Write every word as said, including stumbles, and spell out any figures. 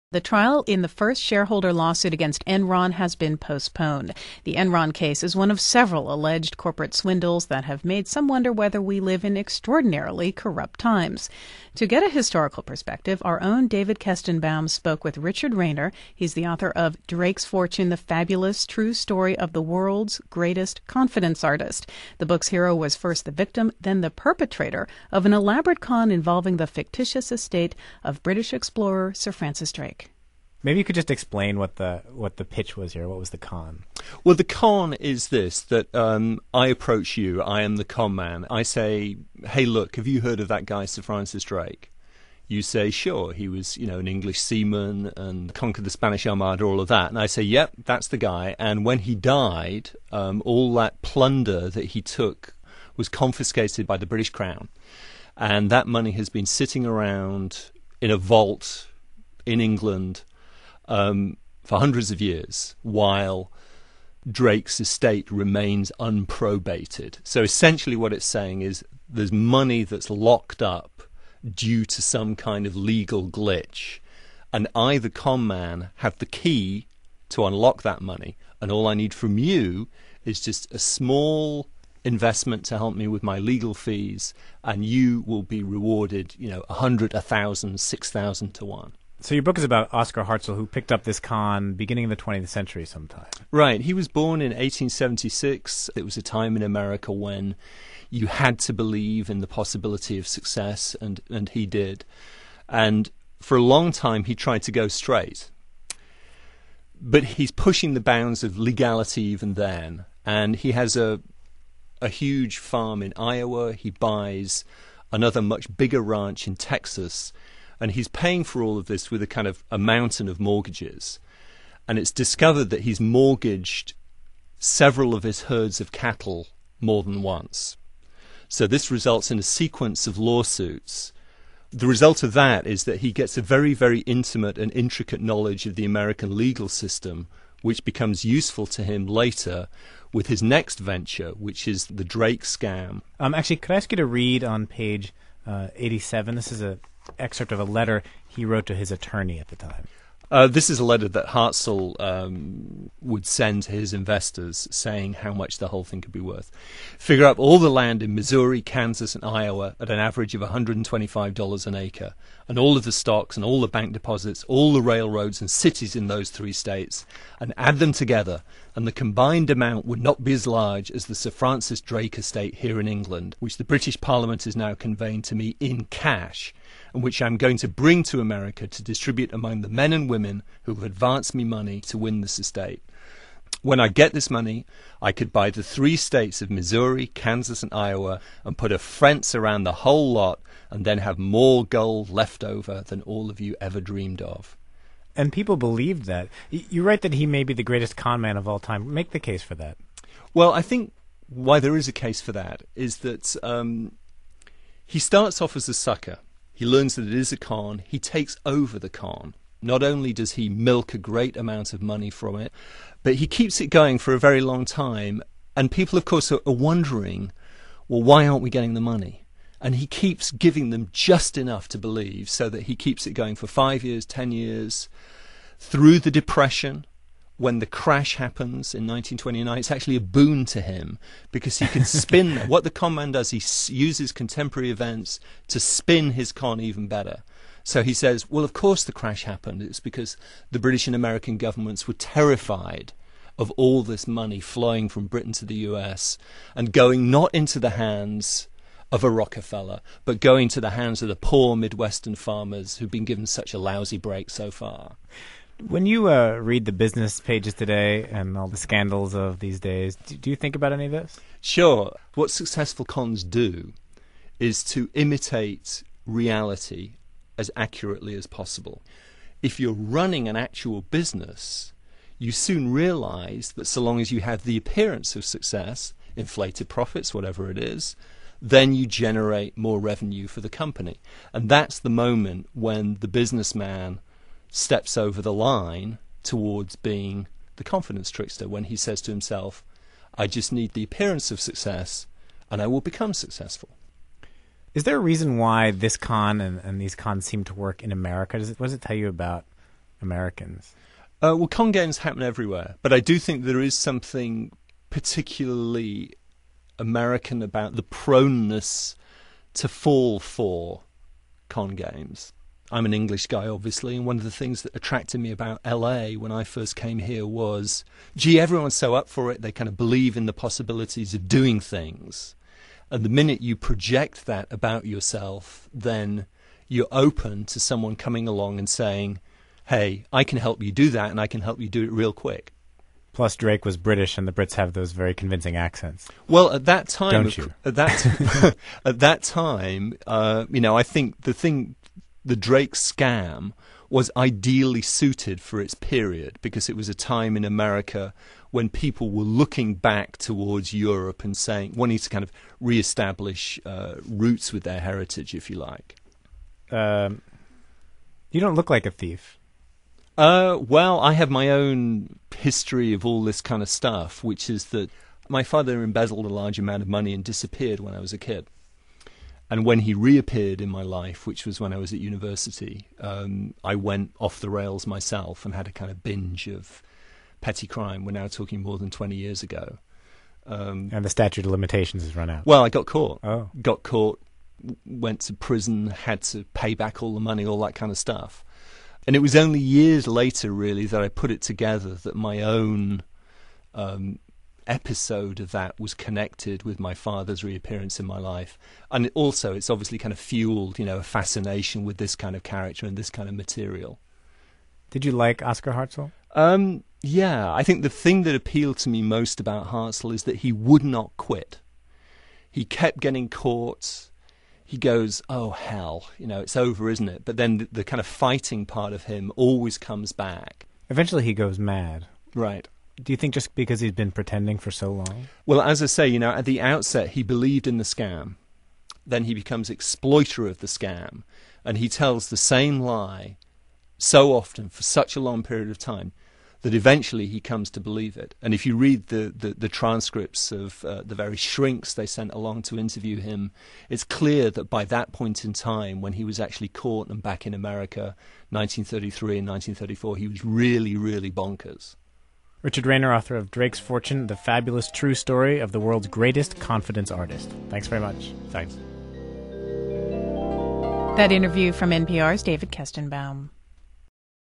The trial in the first shareholder lawsuit against Enron has been postponed. The Enron case is one of several alleged corporate swindles that have made some wonder whether we live in extraordinarily corrupt times. To get a historical perspective, our own David Kestenbaum spoke with Richard Rayner. He's the author of Drake's Fortune, the fabulous true story of the world's greatest confidence artist. The book's hero was first the victim, then the perpetrator of an elaborate con involving the fictitious estate of British explorer Sir Francis Drake. Maybe you could just explain what the what the pitch was here. What was the con? Well, the con is this, that um, I approach you. I am the con man. I say, hey, look, have you heard of that guy, Sir Francis Drake? You say, sure, he was, you know, an English seaman and conquered the Spanish Armada, all of that. And I say, yep, that's the guy. And when he died, um, all that plunder that he took was confiscated by the British Crown. And that money has been sitting around in a vault in England Um, for hundreds of years, while Drake's estate remains unprobated. So essentially what it's saying is there's money that's locked up due to some kind of legal glitch, and I, the con man, have the key to unlock that money, and all I need from you is just a small investment to help me with my legal fees, and you will be rewarded, you know, a hundred, a thousand, six thousand to one. So your book is about Oscar Hartzell, who picked up this con beginning of the twentieth century sometime. Right. He was born in eighteen seventy-six. It was a time in America when you had to believe in the possibility of success, and, and he did. And for a long time, he tried to go straight. But he's pushing the bounds of legality even then. And he has a a huge farm in Iowa. He buys another much bigger ranch in Texas. And he's paying for all of this with a kind of a mountain of mortgages. And it's discovered that he's mortgaged several of his herds of cattle more than once. So this results in a sequence of lawsuits. The result of that is that he gets a very, very intimate and intricate knowledge of the American legal system, which becomes useful to him later with his next venture, which is the Drake scam. Um, actually, could I ask you to read on page uh, eighty-seven? This is a excerpt of a letter he wrote to his attorney at the time. Uh, this is a letter that Hartzell um, would send to his investors saying how much the whole thing could be worth. Figure up all the land in Missouri, Kansas, and Iowa at an average of one hundred twenty-five dollars an acre, and all of the stocks and all the bank deposits, all the railroads and cities in those three states, and add them together, and the combined amount would not be as large as the Sir Francis Drake estate here in England, which the British Parliament is now conveying to me in cash, and which I'm going to bring to America to distribute among the men and women who have advanced me money to win this estate. When I get this money, I could buy the three states of Missouri, Kansas, and Iowa and put a fence around the whole lot and then have more gold left over than all of you ever dreamed of. And people believed that. You write that he may be the greatest con man of all time. Make the case for that. Well, I think why there is a case for that is that um, he starts off as a sucker. He learns that it is a con. He takes over the con. Not only does he milk a great amount of money from it, but he keeps it going for a very long time. And people, of course, are wondering, well, why aren't we getting the money? And he keeps giving them just enough to believe so that he keeps it going for five years, ten years. Through the Depression, when the crash happens in nineteen twenty-nine, it's actually a boon to him because he can spin them. What the con man does, he s- uses contemporary events to spin his con even better. So he says, well, of course the crash happened. It's because the British and American governments were terrified of all this money flowing from Britain to the U S and going not into the hands of a Rockefeller, but going to the hands of the poor Midwestern farmers who've been given such a lousy break so far. When you uh, read the business pages today and all the scandals of these days, do, do you think about any of this? Sure. What successful cons do is to imitate reality as accurately as possible. If you're running an actual business, you soon realize that so long as you have the appearance of success, inflated profits, whatever it is, then you generate more revenue for the company. And that's the moment when the businessman steps over the line towards being the confidence trickster, when he says to himself, I just need the appearance of success and I will become successful. Is there a reason why this con and, and these cons seem to work in America? Does it, what does it tell you about Americans? Uh, well, con games happen everywhere, but I do think there is something particularly American about the proneness to fall for con games. I'm an English guy, obviously, and one of the things that attracted me about L A when I first came here was, gee, everyone's so up for it, they kind of believe in the possibilities of doing things. And the minute you project that about yourself, then you're open to someone coming along and saying, hey, I can help you do that, and I can help you do it real quick. Plus, Drake was British, and the Brits have those very convincing accents. Well, at that time, Don't you? at that at that time, uh, you know, I think the thing, the Drake scam was ideally suited for its period because it was a time in America when people were looking back towards Europe and saying, wanting to kind of reestablish uh, roots with their heritage, if you like. Um, you don't look like a thief. Uh, well, I have my own history of all this kind of stuff, which is that my father embezzled a large amount of money and disappeared when I was a kid. And when he reappeared in my life, which was when I was at university, um, I went off the rails myself and had a kind of binge of petty crime. We're now talking more than twenty years ago. Um, and the statute of limitations has run out. Well, I got caught. Oh. Got caught, went to prison, had to pay back all the money, all that kind of stuff. And it was only years later, really, that I put it together that my own um, episode of that was connected with my father's reappearance in my life. And it also, it's obviously kind of fueled, you know, a fascination with this kind of character and this kind of material. Did you like Oscar Hartzell? Um, yeah, I think the thing that appealed to me most about Hartzell is that he would not quit. He kept getting caught. He goes, oh, hell, you know, it's over, isn't it? But then the, the kind of fighting part of him always comes back. Eventually he goes mad. Right. Do you think just because he's been pretending for so long? Well, as I say, you know, at the outset he believed in the scam. Then he becomes exploiter of the scam. And he tells the same lie so often for such a long period of time that eventually he comes to believe it. And if you read the, the, the transcripts of uh, the very shrinks they sent along to interview him, it's clear that by that point in time, when he was actually caught and back in America, nineteen thirty-three and nineteen thirty-four, he was really, really bonkers. Richard Rayner, author of Drake's Fortune, the fabulous true story of the world's greatest confidence artist. Thanks very much. Thanks. That interview from N P R's David Kestenbaum.